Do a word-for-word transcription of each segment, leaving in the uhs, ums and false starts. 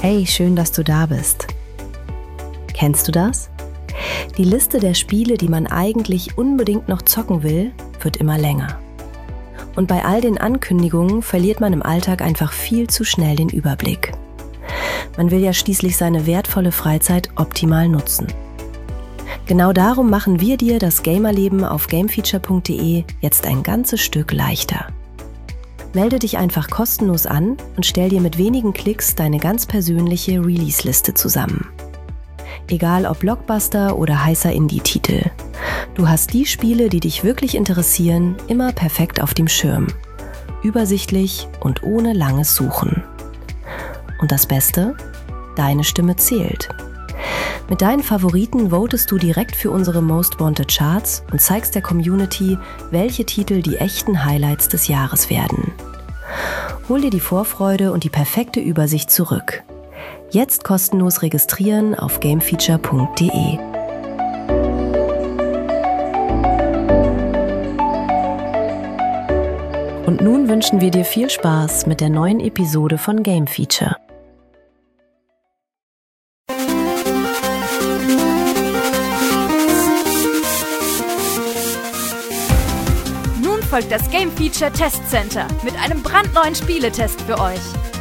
Hey, schön, dass du da bist. Kennst du das? Die Liste der Spiele, die man eigentlich unbedingt noch zocken will, wird immer länger. Und bei all den Ankündigungen verliert man im Alltag einfach viel zu schnell den Überblick. Man will ja schließlich seine wertvolle Freizeit optimal nutzen. Genau darum machen wir dir das Gamerleben auf gamefeature punkt de jetzt ein ganzes Stück leichter. Melde dich einfach kostenlos an und stell dir mit wenigen Klicks deine ganz persönliche Release-Liste zusammen. Egal ob Blockbuster oder heißer Indie-Titel. Du hast die Spiele, die dich wirklich interessieren, immer perfekt auf dem Schirm. Übersichtlich und ohne langes Suchen. Und das Beste? Deine Stimme zählt. Mit deinen Favoriten votest du direkt für unsere Most Wanted Charts und zeigst der Community, welche Titel die echten Highlights des Jahres werden. Hol dir die Vorfreude und die perfekte Übersicht zurück. Jetzt kostenlos registrieren auf gamefeature punkt de. Und nun wünschen wir dir viel Spaß mit der neuen Episode von Game Feature. Folgt das Game Feature Test Center mit einem brandneuen Spieletest für euch.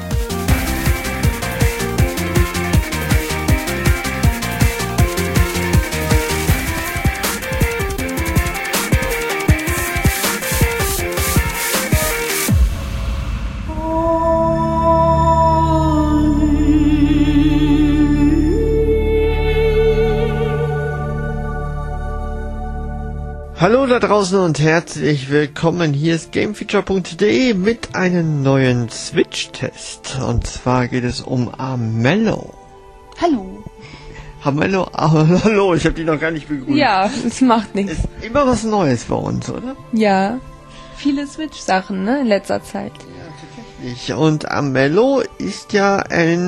Hallo da draußen und herzlich willkommen. Hier ist gamefeature punkt de mit einem neuen Switch-Test. Und zwar geht es um Armello. Hallo. Armello, hallo, ich habe dich noch gar nicht begrüßt. Ja, es macht nichts. Ist immer was Neues bei uns, oder? Ja, viele Switch-Sachen, ne, in letzter Zeit. Ja, tatsächlich. Und Armello ist ja ein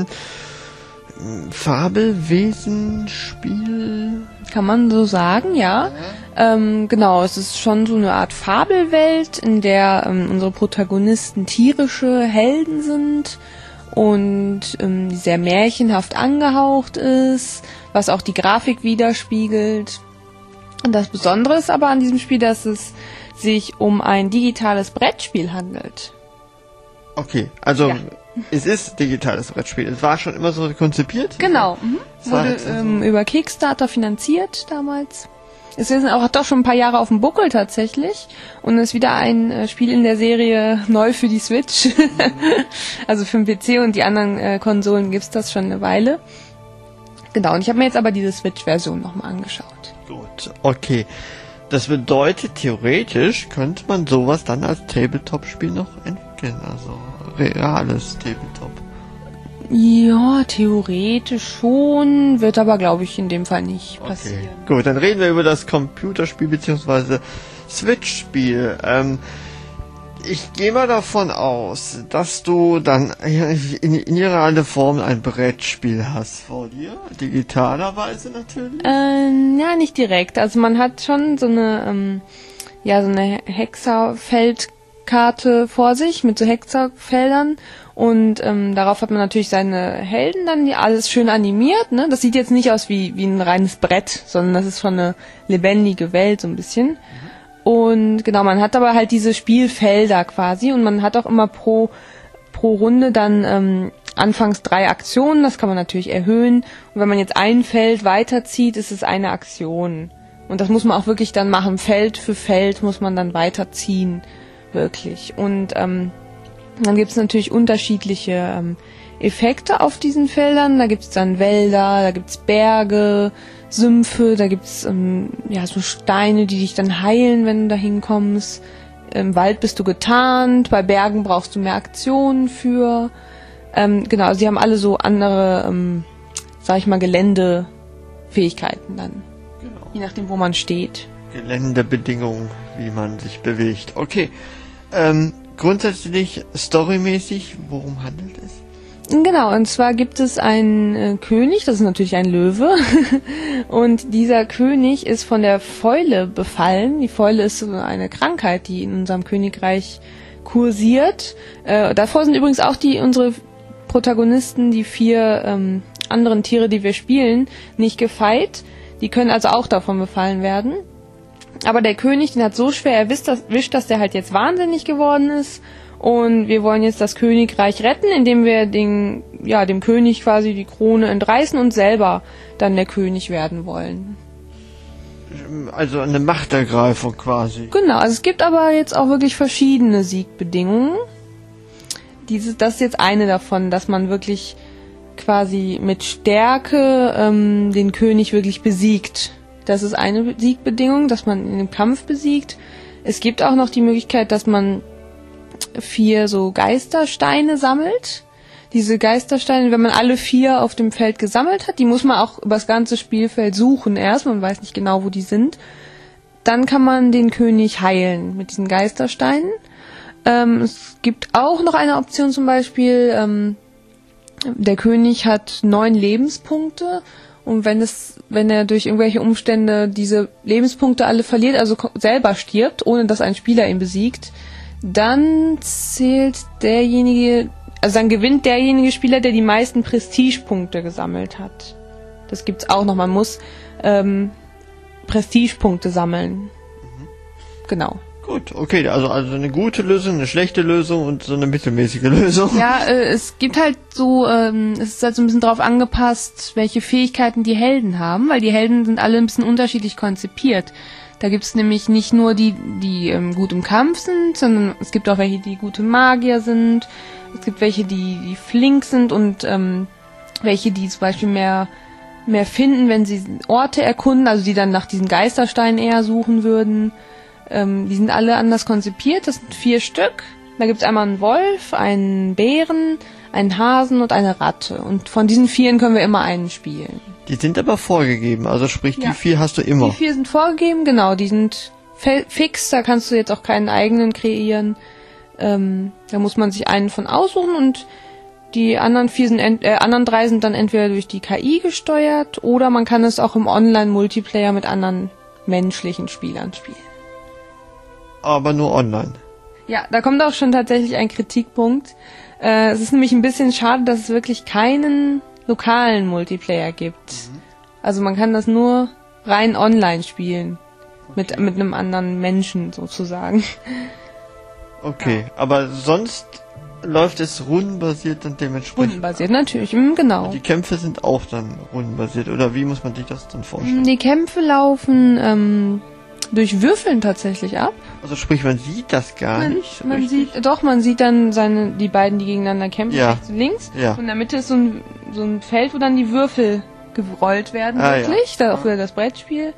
Fabelwesen-Spiel. Kann man so sagen, ja. ja. Ähm, genau, es ist schon so eine Art Fabelwelt, in der ähm, unsere Protagonisten tierische Helden sind und ähm, die sehr märchenhaft angehaucht ist, was auch die Grafik widerspiegelt. Und das Besondere ist aber an diesem Spiel, dass es sich um ein digitales Brettspiel handelt. Okay, also ja. Es ist digitales Brettspiel. Es war schon immer so konzipiert? Genau. Mhm. Wurde ähm, über Kickstarter finanziert damals. Es ist auch, hat doch schon ein paar Jahre auf dem Buckel tatsächlich und ist wieder ein äh, Spiel in der Serie neu für die Switch. Mhm. Also für den P C und die anderen äh, Konsolen gibt's das schon eine Weile. Genau, und ich habe mir jetzt aber diese Switch-Version nochmal angeschaut. Gut, okay. Das bedeutet, theoretisch könnte man sowas dann als Tabletop-Spiel noch entwickeln, also reales Tabletop. Ja, theoretisch schon, wird aber, glaube ich, in dem Fall nicht okay. passieren. Gut, dann reden wir über das Computerspiel bzw. Switch-Spiel. Ähm, ich gehe mal davon aus, dass du dann in, in ihrer alten Form ein Brettspiel hast vor dir, digitalerweise natürlich. Ähm, ja, nicht direkt. Also man hat schon so eine, ähm, ja, so eine Hexerfeldkarte vor sich mit so Hexerfeldern. Und ähm, darauf hat man natürlich seine Helden dann, die alles schön animiert, ne? Das sieht jetzt nicht aus wie wie ein reines Brett, sondern das ist schon eine lebendige Welt so ein bisschen. Mhm. Und genau, man hat aber halt diese Spielfelder quasi und man hat auch immer pro pro Runde dann ähm, anfangs drei Aktionen, das kann man natürlich erhöhen. Und wenn man jetzt ein Feld weiterzieht, ist es eine Aktion. Und das muss man auch wirklich dann machen, Feld für Feld muss man dann weiterziehen, wirklich. Und ähm, dann gibt es natürlich unterschiedliche ähm, Effekte auf diesen Feldern. Da gibt es dann Wälder, da gibt es Berge, Sümpfe, da gibt es ähm, ja, so Steine, die dich dann heilen, wenn du da hinkommst. Im Wald bist du getarnt, bei Bergen brauchst du mehr Aktionen für. Ähm, genau, sie haben alle so andere, ähm, sag ich mal, Geländefähigkeiten dann. Genau. Je nachdem, wo man steht. Geländebedingungen, wie man sich bewegt. Okay, ähm... grundsätzlich storymäßig, worum handelt es? Genau, und zwar gibt es einen äh, König, das ist natürlich ein Löwe, und dieser König ist von der Fäule befallen. Die Fäule ist so eine Krankheit, die in unserem Königreich kursiert. Äh, davor sind übrigens auch die unsere Protagonisten, die vier ähm, anderen Tiere, die wir spielen, nicht gefeit. Die können also auch davon befallen werden. Aber der König, den hat so schwer erwischt, dass, dass der halt jetzt wahnsinnig geworden ist. Und wir wollen jetzt das Königreich retten, indem wir den, ja, dem König quasi die Krone entreißen und selber dann der König werden wollen. Also eine Machtergreifung quasi. Genau, also es gibt aber jetzt auch wirklich verschiedene Siegbedingungen. Diese, das ist jetzt eine davon, dass man wirklich quasi mit Stärke ähm, den König wirklich besiegt. Das ist eine Siegbedingung, dass man in dem Kampf besiegt. Es gibt auch noch die Möglichkeit, dass man vier so Geistersteine sammelt. Diese Geistersteine, wenn man alle vier auf dem Feld gesammelt hat, die muss man auch über das ganze Spielfeld suchen erst, man weiß nicht genau, wo die sind. Dann kann man den König heilen mit diesen Geistersteinen. Ähm, es gibt auch noch eine Option zum Beispiel, ähm, der König hat neun Lebenspunkte. Und wenn es, wenn er durch irgendwelche Umstände diese Lebenspunkte alle verliert, also selber stirbt, ohne dass ein Spieler ihn besiegt, dann zählt derjenige, also dann gewinnt derjenige Spieler, der die meisten Prestigepunkte gesammelt hat. Das gibt's auch noch. Man muss ähm, Prestigepunkte sammeln. Mhm. Genau. Gut, okay, also also eine gute Lösung, eine schlechte Lösung und so eine mittelmäßige Lösung. Ja, äh, es gibt halt so, ähm, es ist halt so ein bisschen drauf angepasst, welche Fähigkeiten die Helden haben, weil die Helden sind alle ein bisschen unterschiedlich konzipiert. Da gibt's nämlich nicht nur die, die ähm, gut im Kampf sind, sondern es gibt auch welche, die gute Magier sind. Es gibt welche, die, die flink sind und ähm, welche, die zum Beispiel mehr mehr finden, wenn sie Orte erkunden, also die dann nach diesen Geistersteinen eher suchen würden. Ähm, die sind alle anders konzipiert. Das sind vier Stück. Da gibt's einmal einen Wolf, einen Bären, einen Hasen und eine Ratte. Und von diesen vieren können wir immer einen spielen. Die sind aber vorgegeben, also sprich, Ja. die vier hast du immer. Die vier sind vorgegeben, genau. Die sind fix, da kannst du jetzt auch keinen eigenen kreieren. Ähm, da muss man sich einen von aussuchen und die anderen vier sind ent- äh, anderen drei sind dann entweder durch die K I gesteuert oder man kann es auch im Online-Multiplayer mit anderen menschlichen Spielern spielen. Aber nur online. Ja, da kommt auch schon tatsächlich ein Kritikpunkt. Äh, es ist nämlich ein bisschen schade, dass es wirklich keinen lokalen Multiplayer gibt. Mhm. Also man kann das nur rein online spielen. Mit, mit einem anderen Menschen sozusagen. Okay, ja. Aber sonst läuft es rundenbasiert dann dementsprechend. Rundenbasiert, natürlich, mm, genau. Die Kämpfe sind auch dann rundenbasiert, oder wie muss man sich das dann vorstellen? Die Kämpfe laufen ähm, durch Würfeln tatsächlich ab. Also sprich, man sieht das gar man, nicht. Man richtig? sieht, doch, man sieht dann seine, die beiden, die gegeneinander kämpfen, Ja. rechts und links. Ja. Und in der Mitte ist so ein, so ein Feld, wo dann die Würfel gerollt werden, Ah, wirklich. ja. Da auch wieder das Brettspiel.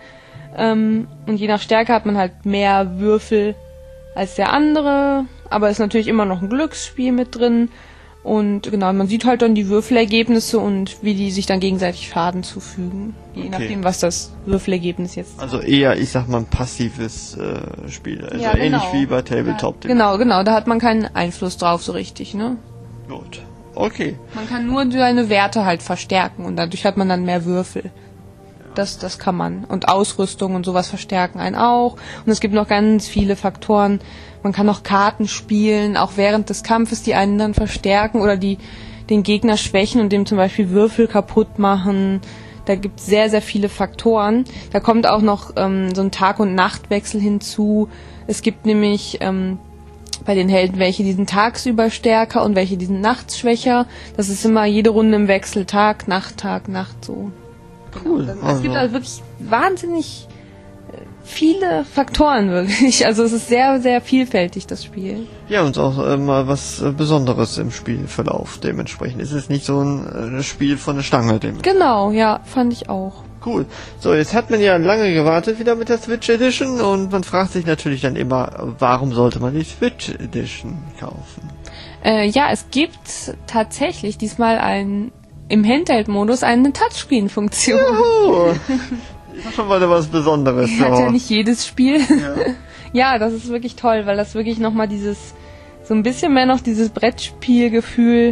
Ähm, und je nach Stärke hat man halt mehr Würfel als der andere. Aber ist natürlich immer noch ein Glücksspiel mit drin. Und genau, man sieht halt dann die Würfelergebnisse und wie die sich dann gegenseitig Schaden zufügen. Je Okay. nachdem, was das Würfelergebnis jetzt ist. Also eher, ich sag mal, ein passives äh, Spiel. Also Ja, ähnlich genau. wie bei Tabletop. Ja, genau, genau, da hat man keinen Einfluss drauf so richtig, ne? Gut. Okay. Man kann nur seine Werte halt verstärken und dadurch hat man dann mehr Würfel. Das, das kann man. Und Ausrüstung und sowas verstärken einen auch. Und es gibt noch ganz viele Faktoren. Man kann noch Karten spielen, auch während des Kampfes die einen dann verstärken oder die den Gegner schwächen und dem zum Beispiel Würfel kaputt machen. Da gibt es sehr, sehr viele Faktoren. Da kommt auch noch ähm, so ein Tag- und Nachtwechsel hinzu. Es gibt nämlich ähm, bei den Helden welche, die sind tagsüber stärker und welche, die sind nachts schwächer. Das ist immer jede Runde im Wechsel. Tag, Nacht, Tag, Nacht, so. Cool. Genau. Es Also, gibt also wirklich wahnsinnig äh, viele Faktoren, wirklich. Also es ist sehr, sehr vielfältig, das Spiel. ja, und auch äh, mal was äh, Besonderes im Spielverlauf dementsprechend. Es ist nicht so ein äh, Spiel von der Stange. Dementsprechend. Genau, ja, fand ich auch. Cool. So, jetzt hat man ja lange gewartet wieder mit der Switch Edition und man fragt sich natürlich dann immer, warum sollte man die Switch Edition kaufen? Äh, ja, es gibt tatsächlich diesmal ein im Handheld-Modus eine Touchscreen-Funktion. Oh, das ist schon mal was Besonderes. Hat so. ja nicht jedes Spiel. Ja. Ja, das ist wirklich toll, weil das wirklich nochmal dieses, so ein bisschen mehr noch dieses Brettspielgefühl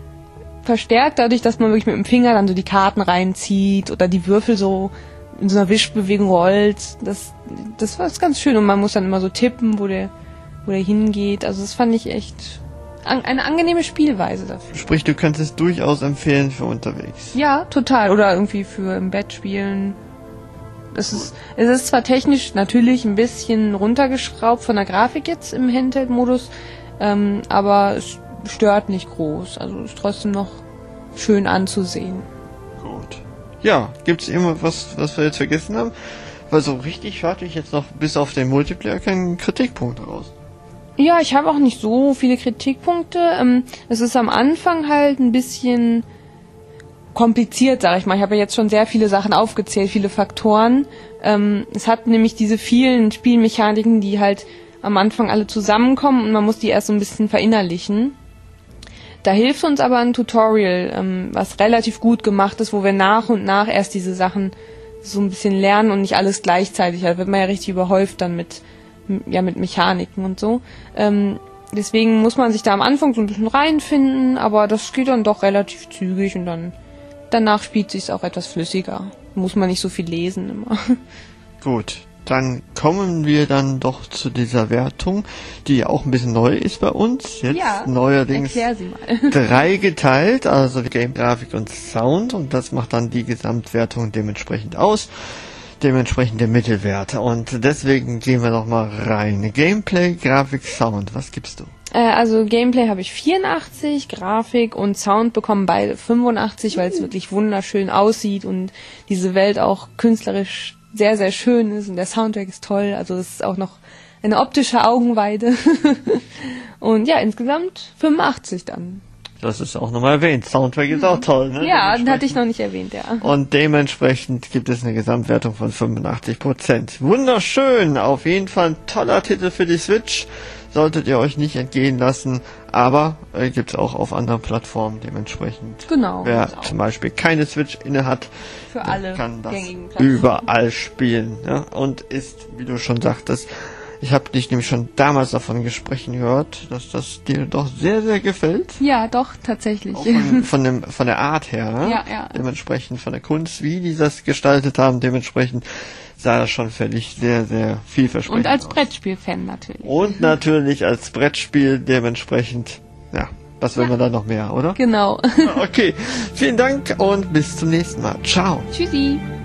verstärkt, dadurch, dass man wirklich mit dem Finger dann so die Karten reinzieht oder die Würfel so in so einer Wischbewegung rollt. Das, das war ganz schön und man muss dann immer so tippen, wo der, wo der hingeht. Also das fand ich echt an, eine angenehme Spielweise dafür. Sprich, du kannst es durchaus empfehlen für unterwegs. Ja, total. Oder irgendwie für im Bett spielen. Es ist, es ist zwar technisch natürlich ein bisschen runtergeschraubt von der Grafik jetzt im Handheld-Modus, ähm, aber es stört nicht groß. Also ist trotzdem noch schön anzusehen. Gut. Ja, gibt's irgendwas, was wir jetzt vergessen haben? Weil so richtig fertig jetzt noch bis auf den Multiplayer keinen Kritikpunkt raus. Ja, ich habe auch nicht so viele Kritikpunkte. Ähm, es ist am Anfang halt ein bisschen kompliziert, sag ich mal. Ich habe ja jetzt schon sehr viele Sachen aufgezählt, viele Faktoren. Ähm, es hat nämlich diese vielen Spielmechaniken, die halt am Anfang alle zusammenkommen und man muss die erst so ein bisschen verinnerlichen. Da hilft uns aber ein Tutorial, ähm, was relativ gut gemacht ist, wo wir nach und nach erst diese Sachen so ein bisschen lernen und nicht alles gleichzeitig. Da wird man ja richtig überhäuft dann mit, ja, mit Mechaniken und so. Ähm, deswegen muss man sich da am Anfang so ein bisschen reinfinden, aber das geht dann doch relativ zügig und dann danach spielt sich's auch etwas flüssiger. Muss man nicht so viel lesen immer. Gut, dann kommen wir dann doch zu dieser Wertung, die auch ein bisschen neu ist bei uns. Jetzt ja, neuerdings erklär sie mal. drei geteilt, also Game, Grafik und Sound, und das macht dann die Gesamtwertung dementsprechend aus. Dementsprechend der Mittelwert. Und deswegen gehen wir noch mal rein. Gameplay, Grafik, Sound. Was gibst du? Also Gameplay habe ich vierundachtzig, Grafik und Sound bekommen beide fünfundachtzig, weil es wirklich wunderschön aussieht und diese Welt auch künstlerisch sehr, sehr schön ist und der Soundtrack ist toll. Also es ist auch noch eine optische Augenweide. Und ja, insgesamt fünfundachtzig dann. Das ist auch nochmal erwähnt. Soundtrack ist auch toll, ne? Ja, den hatte ich noch nicht erwähnt, ja. Und dementsprechend gibt es eine Gesamtwertung von fünfundachtzig Prozent. Wunderschön! Auf jeden Fall ein toller Titel für die Switch. Solltet ihr euch nicht entgehen lassen, aber äh, gibt es auch auf anderen Plattformen dementsprechend. Genau. Wer zum Beispiel keine Switch inne hat, für alle kann das gängigen Plattformen überall spielen. Ja? Und ist, wie du schon sagtest, ich habe dich nämlich schon damals davon gesprochen gehört, dass das dir doch sehr, sehr gefällt. Ja, doch, tatsächlich. Auch von, von, dem, von der Art her. Ne? Ja, ja. Dementsprechend von der Kunst, wie die das gestaltet haben, dementsprechend sah das schon völlig sehr, sehr vielversprechend Und als aus. Brettspiel-Fan natürlich. Und natürlich als Brettspiel dementsprechend, ja, was will Ja. man da noch mehr, oder? Genau. Okay, vielen Dank und bis zum nächsten Mal. Ciao. Tschüssi.